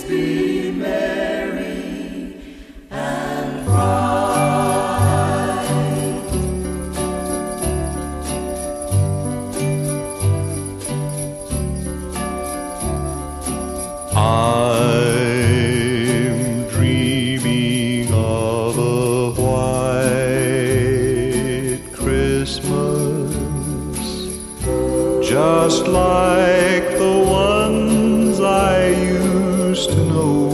be merry and bright. I'm dreaming of a white Christmas, just like the ones I used to know,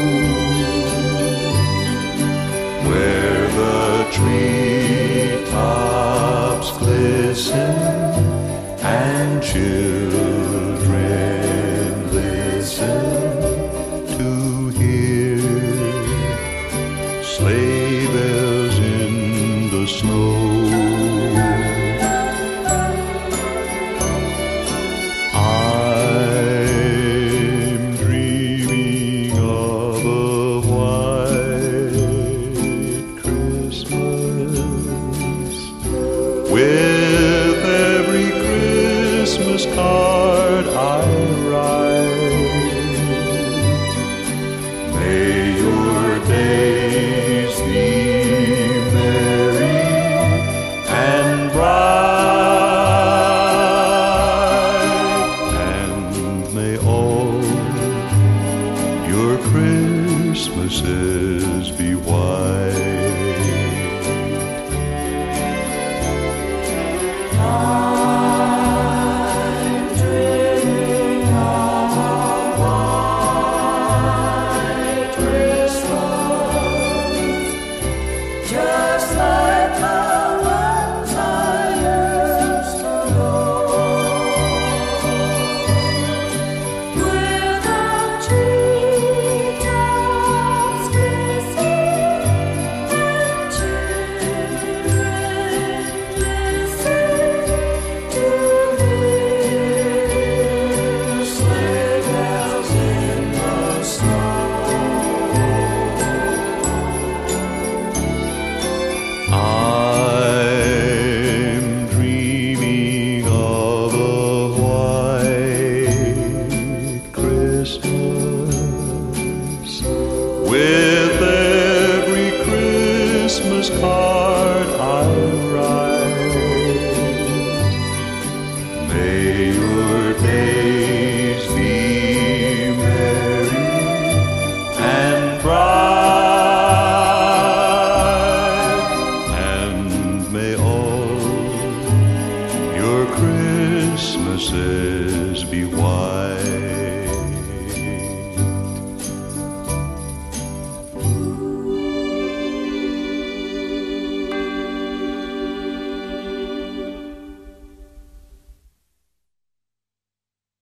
where the treetops glisten and children listen to hear sleigh bells in the snow. I'm dreaming of a white Christmas, with every Christmas card I